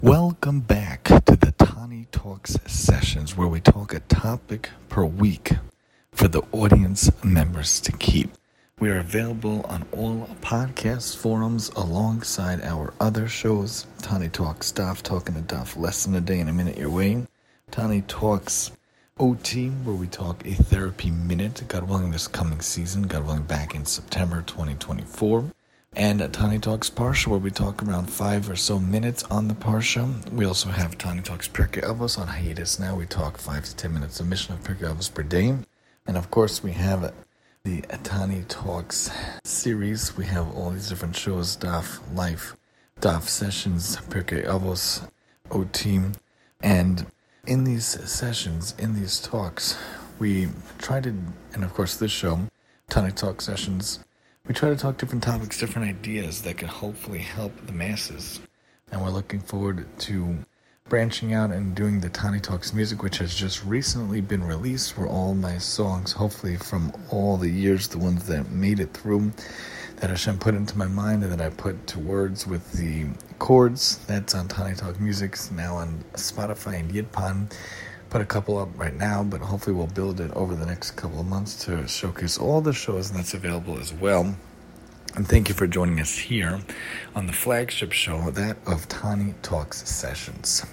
Welcome back to the Tani Talks sessions where we talk a topic per week for the audience members to keep. We are available on all podcast forums alongside our other shows. Tani Talks Daf, talking to Daf less than a day and a minute your way. Tani Talks OT, where we talk a therapy minute, God willing this coming season, God willing back in September 2024. And Tani Talks Parsha, where we talk around 5 or so minutes on the Parsha. We also have Tani Talks Pirkei Avos on hiatus now. We talk 5 to 10 minutes of Mishnah of Pirkei Avos per day. And of course, we have the Tani Talks series. We have all these different shows, Daf Life, Daf Sessions, Pirkei Avos, OT. And in these sessions, in these talks, we try to, and of course this show, Tani Talk Sessions, we try to talk different topics, different ideas that can hopefully help the masses. And we're looking forward to branching out and doing the Tani Talks music, which has just recently been released, where all my songs, hopefully from all the years, the ones that made it through, that Hashem put into my mind and that I put to words with the chords. That's on Tani Talk Music, now on Spotify and Yidpan. Put a couple up right now, but hopefully we'll build it over the next couple of months to showcase all the shows, and that's available as well. And thank you for joining us here on the flagship show, that of Tani Talks Sessions.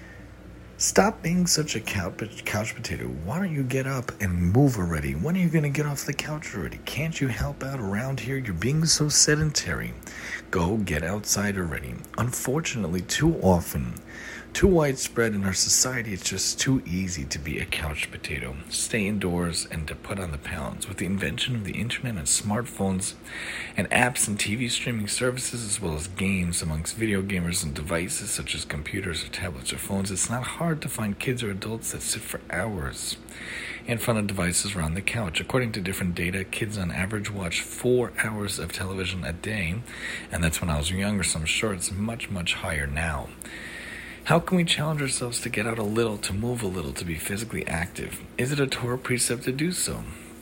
Stop being such a couch potato. Why don't you get up and move already? When are you going to get off the couch already? Can't you help out around here? You're being so sedentary. Go get outside already. Unfortunately, too often, too widespread in our society, it's just too easy to be a couch potato. Stay indoors and to put on the pounds. With the invention of the internet and smartphones and apps and TV streaming services, as well as games amongst video gamers and devices such as computers or tablets or phones, it's not hard to find kids or adults that sit for hours in front of devices around the couch. According to different data, kids on average watch 4 hours of television a day, and that's when I was younger, so I'm sure it's much, much higher now. How can we challenge ourselves to get out a little, to move a little, to be physically active? Is it a Torah precept to do so?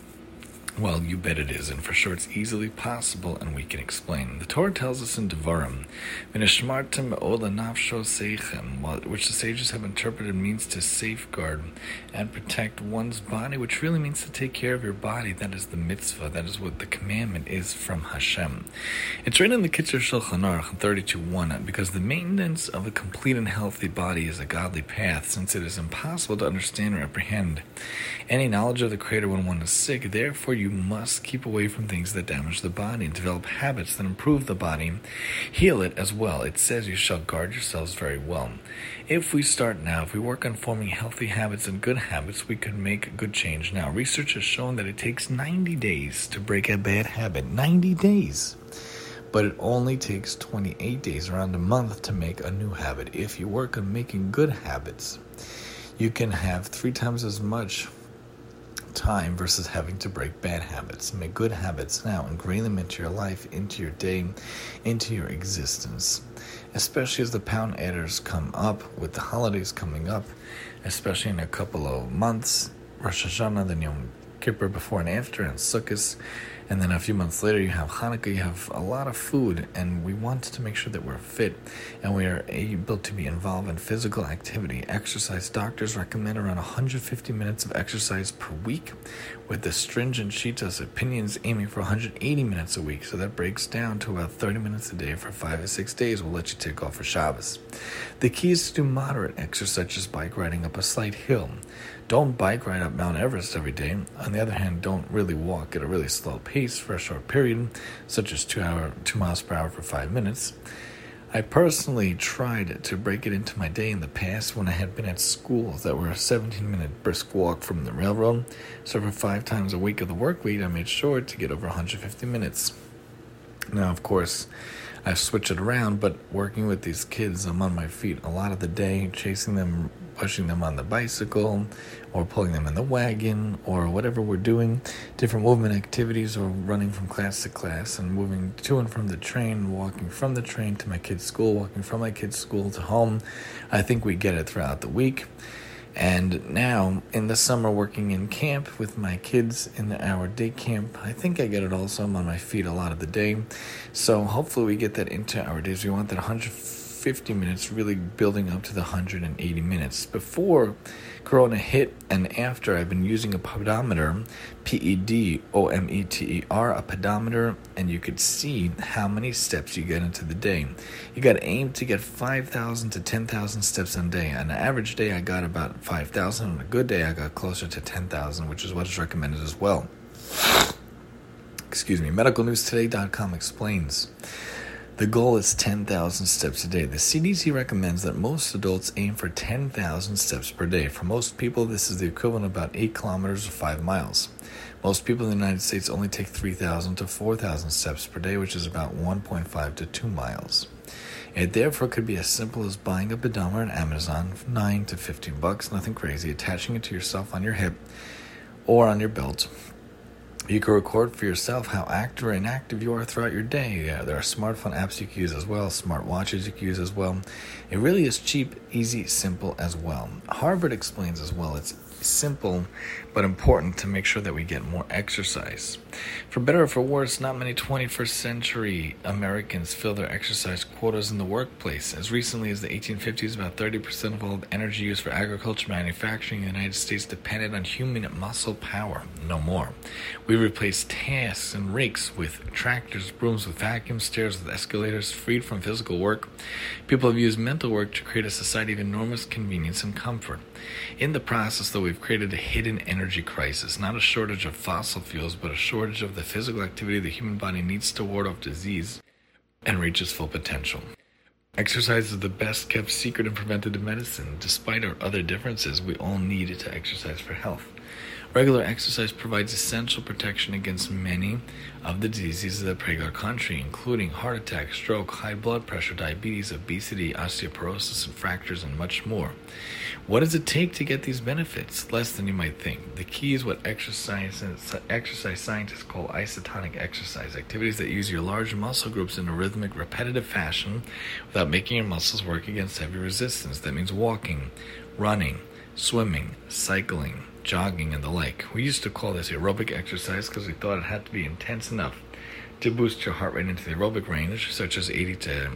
Well, you bet it is, and for sure it's easily possible, and we can explain. The Torah tells us in Devarim, "V'nishmartem me'od nafsho seichem," which the sages have interpreted means to safeguard and protect one's body, which really means to take care of your body. That is the mitzvah. That is what the commandment is from Hashem. It's written in the Kitzur Shulchan Aruch 32:1, because the maintenance of a complete and healthy body is a godly path, since it is impossible to understand or apprehend any knowledge of the Creator when one is sick. Therefore, you must keep away from things that damage the body and develop habits that improve the body, heal it as well. It says you shall guard yourselves very well. If we start now, if we work on forming healthy habits and good habits, we could make good change now. Research has shown that it takes 90 days to break a bad habit. 90 days. But it only takes 28 days, around a month, to make a new habit. If you work on making good habits, you can have 3 times as much time versus having to break bad habits. Make good habits now, ingrain them into your life, into your day, into your existence. Especially as the pound adders come up, with the holidays coming up, especially in a couple of months, Rosh Hashanah, then Yom Kippur before and after, and Sukkot, and then a few months later you have Hanukkah. You have a lot of food, and we want to make sure that we're fit and we are able to be involved in physical activity, exercise. Doctors recommend around 150 minutes of exercise per week, with the stringent Shitas opinions aiming for 180 minutes a week. So that breaks down to about 30 minutes a day for 5 or 6 days. We'll let you take off for Shabbos. The key is to do moderate exercise, such as bike riding up a slight hill. Don't bike ride up Mount Everest every day. On the other hand, don't really walk at a really slow pace for a short period, such as 2 miles per hour for 5 minutes. I personally tried to break it into my day in the past when I had been at schools that were a 17-minute brisk walk from the railroad. So for 5 times a week of the work week, I made sure to get over 150 minutes. Now, of course, I've switched it around, but working with these kids, I'm on my feet a lot of the day, chasing them, pushing them on the bicycle, or pulling them in the wagon, or whatever we're doing, different movement activities, or running from class to class, and moving to and from the train, walking from the train to my kids' school, walking from my kids' school to home. I think we get it throughout the week. And now, in the summer, working in camp with my kids in our day camp, I think I get it also. I'm on my feet a lot of the day. So hopefully we get that into our days. We want that 150 50 minutes, really building up to the 180 minutes. Before Corona hit and after, I've been using a pedometer, Pedometer, a pedometer, and you could see how many steps you get into the day. You got to aim to get 5,000 to 10,000 steps a day. On an average day, I got about 5,000. On a good day, I got closer to 10,000, which is what is recommended as well. MedicalNewsToday.com explains. The goal is 10,000 steps a day. The CDC recommends that most adults aim for 10,000 steps per day. For most people, this is the equivalent of about 8 kilometers or 5 miles. Most people in the United States only take 3,000 to 4,000 steps per day, which is about 1.5 to 2 miles. It therefore could be as simple as buying a pedometer on Amazon for $9 to $15, nothing crazy, attaching it to yourself on your hip or on your belt. You can record for yourself how active or inactive you are throughout your day. There are smartphone apps you can use as well, smart watches you can use as well. It really is cheap, easy, simple as well. Harvard explains as well, it's simple but important to make sure that we get more exercise. For better or for worse, not many 21st century Americans fill their exercise quotas in the workplace. As recently as the 1850s, about 30% of all energy used for agriculture manufacturing in the United States depended on human muscle power. No more. We replaced tasks and rakes with tractors, brooms with vacuums, stairs with escalators, freed from physical work. People have used mental work to create a society of enormous convenience and comfort. In the process, though, we've created a hidden energy crisis, not a shortage of fossil fuels, but a shortage of the physical activity the human body needs to ward off disease and reach its full potential. Exercise is the best kept secret in preventative medicine. Despite our other differences, we all need to exercise for health. Regular exercise provides essential protection against many of the diseases that plague our country, including heart attack, stroke, high blood pressure, diabetes, obesity, osteoporosis, and fractures, and much more. What does it take to get these benefits? Less than you might think. The key is what exercise scientists call isotonic exercise, activities that use your large muscle groups in a rhythmic, repetitive fashion without making your muscles work against heavy resistance. That means walking, running, swimming, cycling, jogging, and the like. We used to call this aerobic exercise because we thought it had to be intense enough to boost your heart rate into the aerobic range, such as 70 to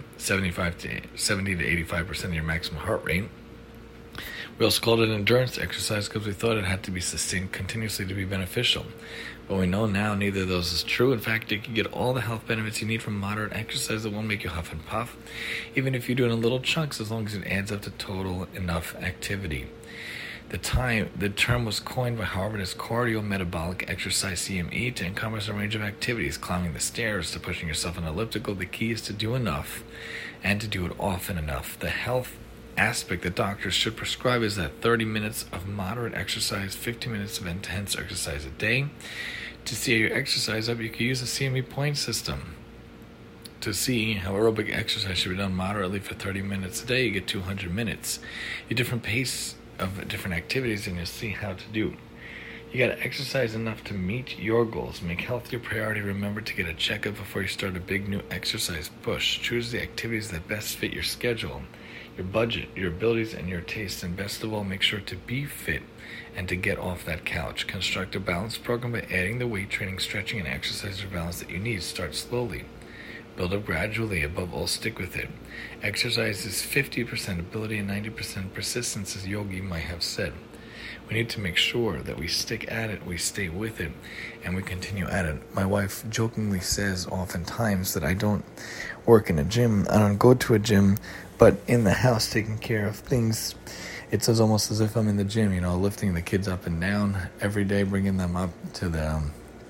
85% of your maximum heart rate. We also called it endurance exercise because we thought it had to be sustained continuously to be beneficial. But we know now neither of those is true. In fact, you can get all the health benefits you need from moderate exercise that won't make you huff and puff, even if you do it in little chunks, as long as it adds up to total enough activity. The term was coined by Harvard as cardiometabolic exercise, CME, to encompass a range of activities, climbing the stairs to pushing yourself on an elliptical. The key is to do enough and to do it often enough. The health aspect that doctors should prescribe is that 30 minutes of moderate exercise, 50 minutes of intense exercise a day. To see your exercise up, you can use a CME point system. To see how aerobic exercise should be done moderately for 30 minutes a day, you get 200 minutes. Your different pace of different activities, and you'll see how to do. You got to exercise enough to meet your goals. Make health your priority. Remember to get a checkup before you start a big new exercise push. Choose the activities that best fit your schedule, your budget, your abilities, and your tastes. And best of all, make sure to be fit and to get off that couch. Construct a balanced program by adding the weight training, stretching, and exercise or balance that you need. Start slowly. Build up gradually. Above all, stick with it. Exercise is 50% ability and 90% persistence, as Yogi might have said. We need to make sure that we stick at it, we stay with it, and we continue at it. My wife jokingly says oftentimes that I don't work in a gym. I don't go to a gym, but in the house taking care of things, it's almost as if I'm in the gym, lifting the kids up and down every day, bringing them up to the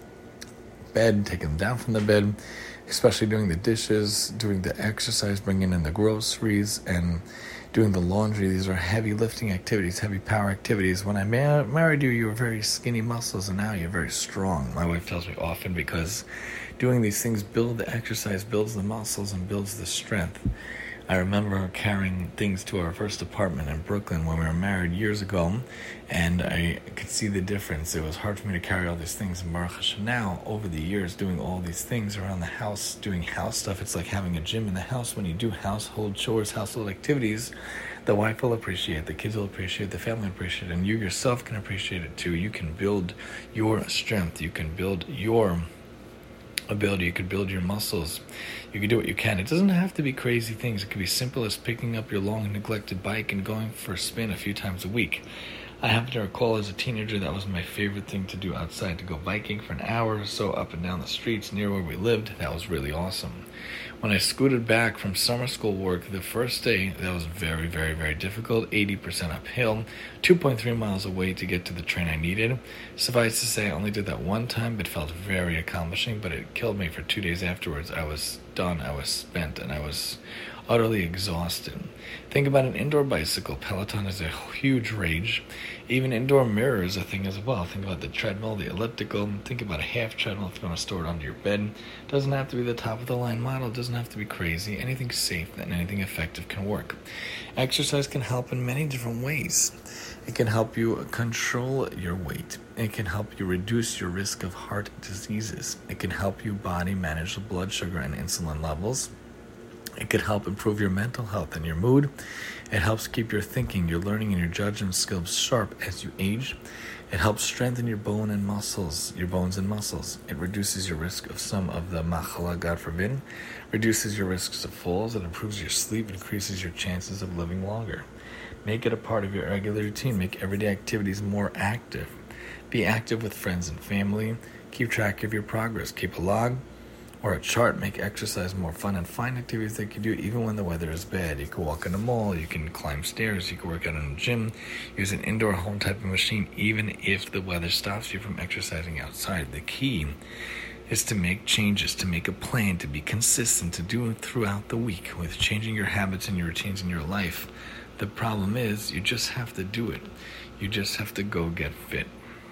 bed, taking them down from the bed, especially doing the dishes, doing the exercise, bringing in the groceries, and doing the laundry. These are heavy lifting activities, heavy power activities. When I married you were very skinny muscles, and now you're very strong. My wife tells me often, because doing these things build the exercise, builds the muscles, and builds the strength. I remember carrying things to our first apartment in Brooklyn when we were married years ago, and I could see the difference. It was hard for me to carry all these things. And Baruch Hashem, now, over the years, doing all these things around the house, doing house stuff, it's like having a gym in the house. When you do household chores, household activities, the wife will appreciate, the kids will appreciate, the family will appreciate, and you yourself can appreciate it too. You can build your strength. You can build your ability. You could build your muscles. You could do what you can. It doesn't have to be crazy things. It could be simple as picking up your long neglected bike and going for a spin a few times a week. I happen to recall as a teenager that was my favorite thing to do outside, to go biking for an hour or so up and down the streets near where we lived. That was really awesome. When I scooted back from summer school work the first day, that was very, very, very difficult, 80% uphill, 2.3 miles away to get to the train I needed. Suffice to say, I only did that one time, but felt very accomplishing, but it killed me for 2 days afterwards. I was done, I was spent, and I was utterly exhausted. Think about an indoor bicycle. Peloton is a huge rage. Even indoor mirror is a thing as well. Think about the treadmill, the elliptical. Think about a half treadmill if you want to store it under your bed. It doesn't have to be the top of the line model. It doesn't have to be crazy. Anything safe and anything effective can work. Exercise can help in many different ways. It can help you control your weight. It can help you reduce your risk of heart diseases. It can help you body manage the blood sugar and insulin levels. It could help improve your mental health and your mood. It helps keep your thinking, your learning, and your judgment skills sharp as you age. It helps strengthen your bones and muscles. It reduces your risk of some of the machala, God forbid, reduces your risks of falls. It improves your sleep, increases your chances of living longer. Make it a part of your regular routine. Make everyday activities more active. Be active with friends and family. Keep track of your progress. Keep a log or a chart. Make exercise more fun and find activities that you can do even when the weather is bad. You can walk in the mall, you can climb stairs, you can work out in a gym, use an indoor home type of machine, even if the weather stops you from exercising outside. The key is to make changes, to make a plan, to be consistent, to do it throughout the week with changing your habits and your routines in your life. The problem is you just have to do it. You just have to go get fit.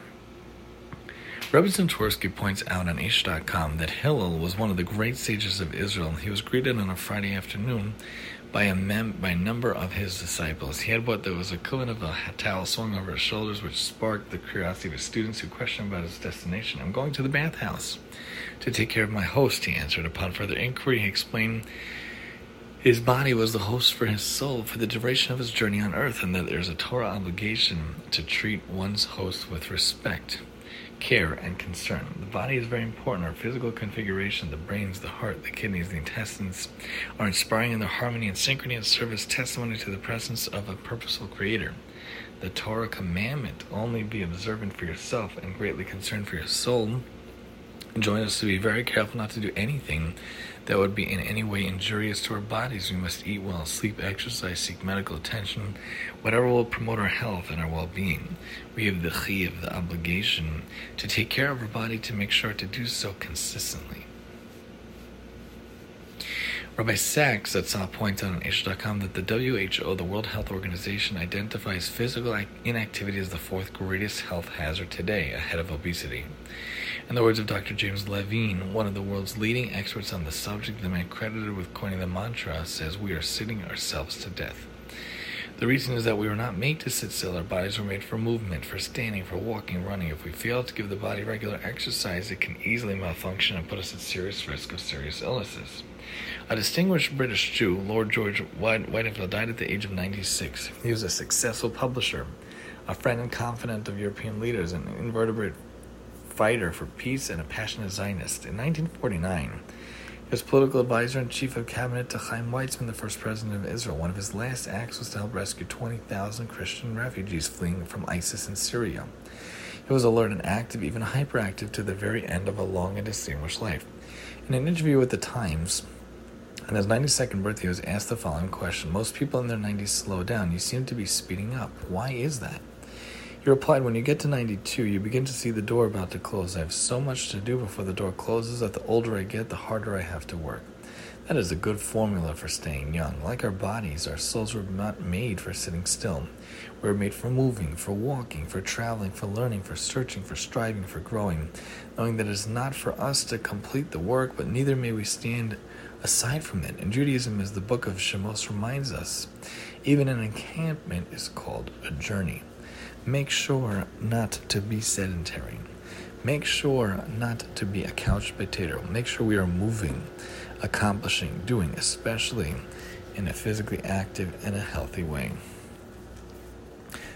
Rebbe Twersky points out on Aish.com that Hillel was one of the great sages of Israel. He was greeted on a Friday afternoon by a number of his disciples. He had what there was equivalent of a towel swung over his shoulders, which sparked the curiosity of his students who questioned about his destination. "I'm going to the bathhouse to take care of my host," he answered. Upon further inquiry, he explained his body was the host for his soul for the duration of his journey on earth, and that there's a Torah obligation to treat one's host with respect, care, and concern. The body is very important. Our physical configuration, the brains, the heart, the kidneys, the intestines, are inspiring in their harmony and synchrony and serve as testimony to the presence of a purposeful creator. The Torah commandment, only be observant for yourself and greatly concerned for your soul, enjoins us to be very careful not to do anything that would be in any way injurious to our bodies. We must eat well, sleep, exercise, seek medical attention, whatever will promote our health and our well-being. We have the chiyuv, the obligation, to take care of our body, to make sure to do so consistently. Rabbi Sachs at Saw points out on Aish.com that the WHO, the World Health Organization, identifies physical inactivity as the fourth greatest health hazard today, ahead of obesity. In the words of Dr. James Levine, one of the world's leading experts on the subject, the man credited with coining the mantra, says we are sitting ourselves to death. The reason is that we were not made to sit still. Our bodies were made for movement, for standing, for walking, running. If we fail to give the body regular exercise, it can easily malfunction and put us at serious risk of serious illnesses. A distinguished British Jew, Lord George Whitefield, died at the age of 96. He was a successful publisher, a friend and confidant of European leaders, an invertebrate fighter for peace, and a passionate Zionist. In 1949, he was political advisor and chief of cabinet to Chaim Weizmann, the first president of Israel. One of his last acts was to help rescue 20,000 Christian refugees fleeing from ISIS in Syria. He was alert and active, even hyperactive, to the very end of a long and distinguished life. In an interview with The Times, on his 92nd birthday, he was asked the following question: "Most people in their 90s slow down. You seem to be speeding up. Why is that?" He replied, "When you get to 92, you begin to see the door about to close. I have so much to do before the door closes that the older I get, the harder I have to work." That is a good formula for staying young. Like our bodies, our souls were not made for sitting still. We were made for moving, for walking, for traveling, for learning, for searching, for striving, for growing, knowing that it is not for us to complete the work, but neither may we stand aside from it. In Judaism, as the book of Shemos reminds us, even an encampment is called a journey. Make sure not to be sedentary. Make sure not to be a couch potato. Make sure we are moving, accomplishing, doing, especially in a physically active and a healthy way.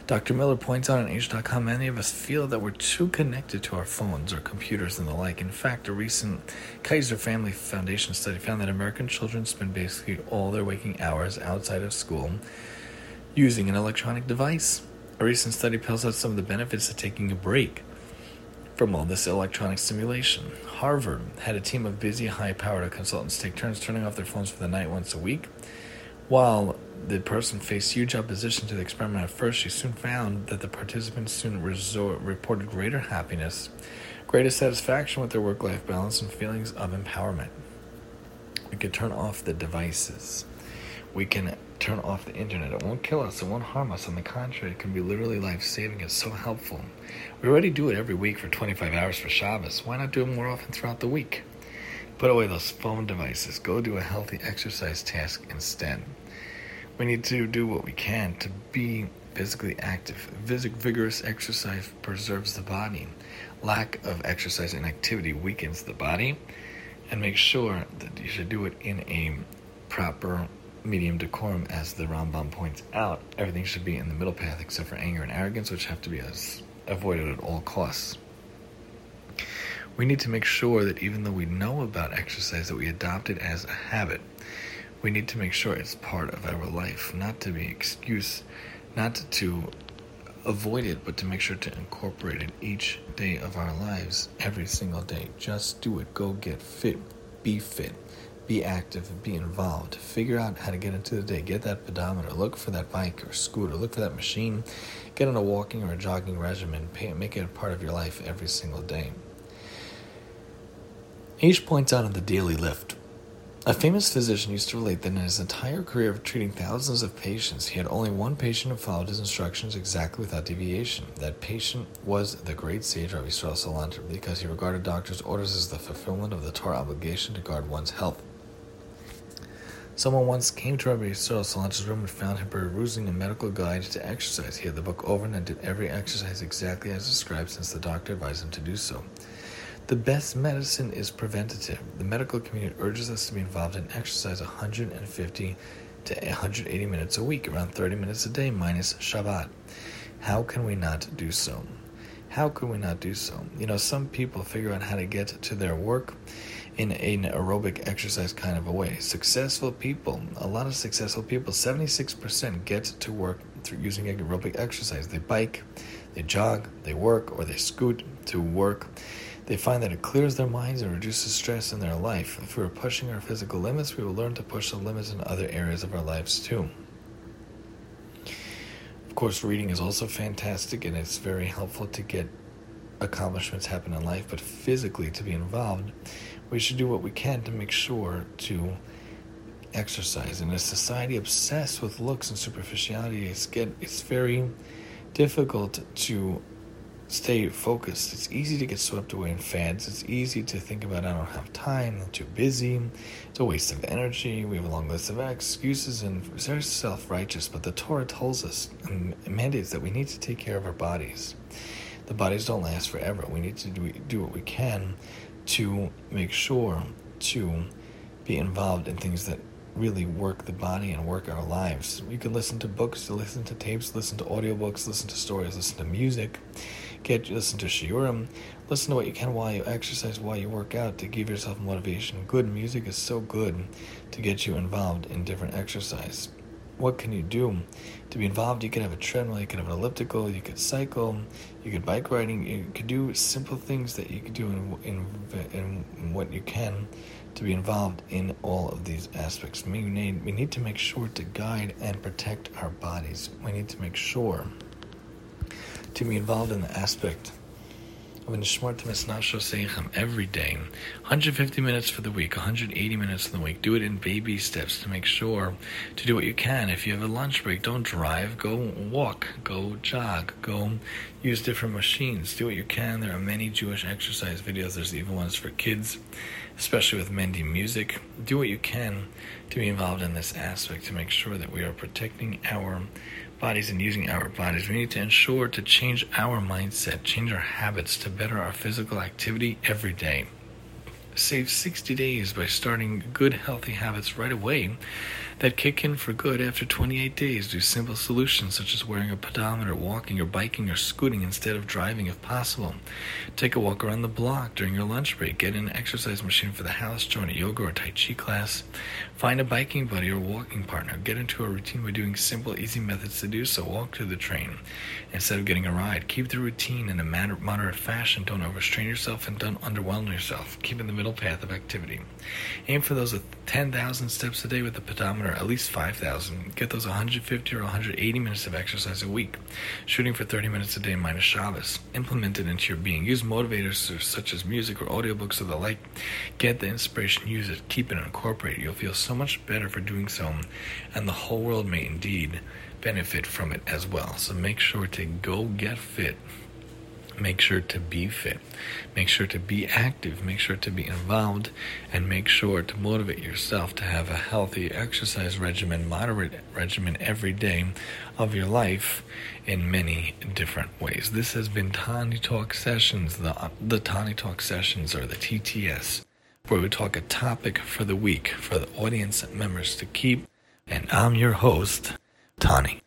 Dr. Miller points out on Age.com, many of us feel that we're too connected to our phones or computers and the like. In fact, a recent Kaiser Family Foundation study found that American children spend basically all their waking hours outside of school using an electronic device. A recent study tells us some of the benefits of taking a break from all this electronic stimulation. Harvard had a team of busy, high-powered consultants take turns turning off their phones for the night once a week. While the person faced huge opposition to the experiment at first, she soon found that the participants soon reported greater happiness, greater satisfaction with their work-life balance, and feelings of empowerment. We can turn off the devices. We can turn off the internet. It won't kill us. It won't harm us. On the contrary, it can be literally life-saving. It's so helpful. We already do it every week for 25 hours for Shabbos. Why not do it more often throughout the week? Put away those phone devices. Go do a healthy exercise task instead. We need to do what we can to be physically active. Vigorous exercise preserves the body. Lack of exercise and activity weakens the body. And make sure that you should do it in a proper medium decorum, as the Rambam points out. Everything should be in the middle path except for anger and arrogance, which have to be avoided at all costs. We need to make sure that even though we know about exercise, that we adopt it as a habit. We need to make sure it's part of our life, not to be an excuse, not to avoid it, but to make sure to incorporate it each day of our lives, every single day. Just do it. Go get fit. Be active and be involved. Figure out how to get into the day. Get that pedometer. Look for that bike or scooter. Look for that machine. Get on a walking or a jogging regimen. Make it a part of your life every single day. Aish points out in the Daily Lift, a famous physician used to relate that in his entire career of treating thousands of patients, he had only one patient who followed his instructions exactly without deviation. That patient was the great sage Rabbi Yisrael Salanter, because he regarded doctors' orders as the fulfillment of the Torah obligation to guard one's health. Someone once came to Rabbi Yisrael Salanter's room and found him perusing a medical guide to exercise. He had the book over and did every exercise exactly as described, since the doctor advised him to do so. The best medicine is preventative. The medical community urges us to be involved in exercise 150 to 180 minutes a week, around 30 minutes a day minus Shabbat. How can we not do so? Some people figure out how to get to their work in an aerobic exercise kind of a way. A lot of successful people, 76% get to work through using aerobic exercise. They bike, they jog, they work, or they scoot to work. They find that it clears their minds and reduces stress in their life. If we are pushing our physical limits, we will learn to push the limits in other areas of our lives too. Of course, reading is also fantastic, and it's very helpful to get accomplishments happen in life, but physically, to be involved, we should do what we can to make sure to exercise. In a society obsessed with looks and superficiality, it's very difficult to stay focused. It's easy to get swept away in fads. It's easy to think about, I don't have time, I'm too busy, it's a waste of energy. We have a long list of excuses, and it's very self-righteous, but the Torah tells us and mandates that we need to take care of our bodies. The bodies don't last forever. We need to do what we can to make sure to be involved in things that really work the body and work our lives. You can listen to books, listen to tapes, listen to audiobooks, listen to stories, listen to music, listen to shiurim, listen to what you can while you exercise, while you work out, to give yourself motivation. Good music is so good to get you involved in different exercise. What can you do to be involved? You can have a treadmill, you can have an elliptical, you could cycle, you could bike riding, you could do simple things that you could do in what you can to be involved in all of these aspects. We need to make sure to guide and protect our bodies. We need to make sure to be involved in the aspect of Nishmartim Nafsho Seichem every day. 150 minutes for the week, 180 minutes in the week. Do it in baby steps to make sure to do what you can. If you have a lunch break, don't drive. Go walk. Go jog. Go use different machines. Do what you can. There are many Jewish exercise videos. There's even ones for kids, especially with Mendy music. Do what you can to be involved in this aspect to make sure that we are protecting our bodies and using our bodies. We need to ensure to change our mindset, change our habits to better our physical activity every day. Save 60 days by starting good, healthy habits right away. that kick in for good after 28 days. Do simple solutions such as wearing a pedometer, walking or biking or scooting instead of driving if possible. Take a walk around the block during your lunch break. Get in an exercise machine for the house. Join a yoga or Tai Chi class. Find a biking buddy or walking partner. Get into a routine by doing simple, easy methods to do so. Walk to the train instead of getting a ride. Keep the routine in a moderate fashion. Don't overstrain yourself and don't underwhelm yourself. Keep in the middle path of activity. Aim for those 10,000 steps a day with the pedometer, at least 5,000. Get those 150 or 180 minutes of exercise a week. Shooting for 30 minutes a day minus Shabbos. Implement it into your being. Use motivators such as music or audiobooks or the like. Get the inspiration, use it, keep it, and incorporate it. You'll feel so much better for doing so, and the whole world may indeed benefit from it as well. So make sure to go get fit. Make sure to be fit. Make sure to be active. Make sure to be involved. And make sure to motivate yourself to have a healthy exercise regimen, moderate regimen every day of your life in many different ways. This has been Tani Talk Sessions, the Tani Talk Sessions, or the TTS, where we talk a topic for the week for the audience members to keep. And I'm your host, Tani.